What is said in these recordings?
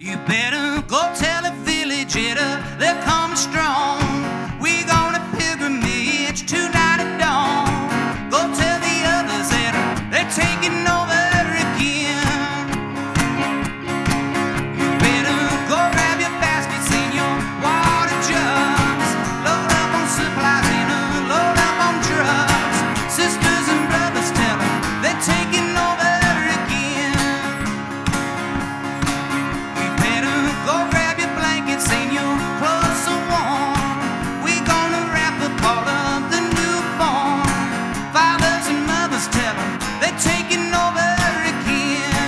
You better go tell a village they're coming strong. We're gonna pilgrimage tonight at dawn. Go tell the others that they're taking over again. You better go grab your baskets and your water jugs. Load up on supplies and load up on drugs. Sisters and brothers tell them they're taking over again. You better go grab your blankets and your clothes so warm. We're gonna wrap up all of the newborn. Fathers and mothers tell them they're taking over again.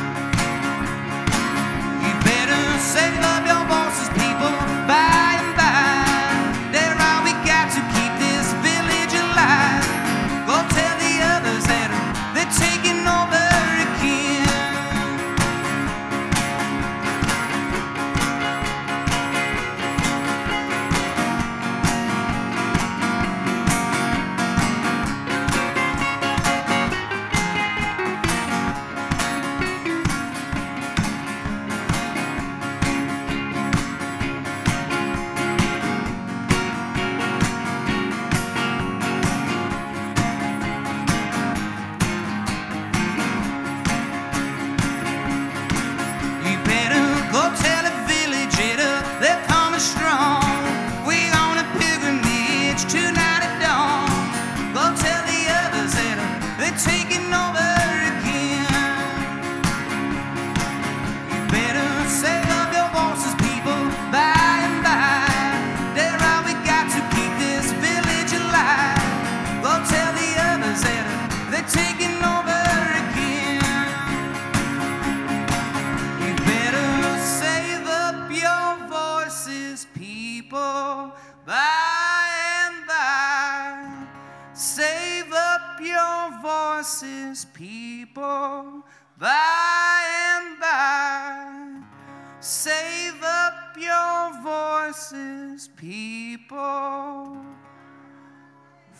You better save up your voices, people, by and by. They're all we got to keep this village alive. Go tell the others that they're taking over again. You better go tell a village they're coming strong. We're on a pilgrimage tonight at dawn. Go tell the others that they're taking over again. You better save up your voices, people, by and by. They're all we got to keep this village alive. Go tell the others that they're taking over again. You better save up your voices, people, by and by. Save up your voices, people, by and by. Save up your voices, people.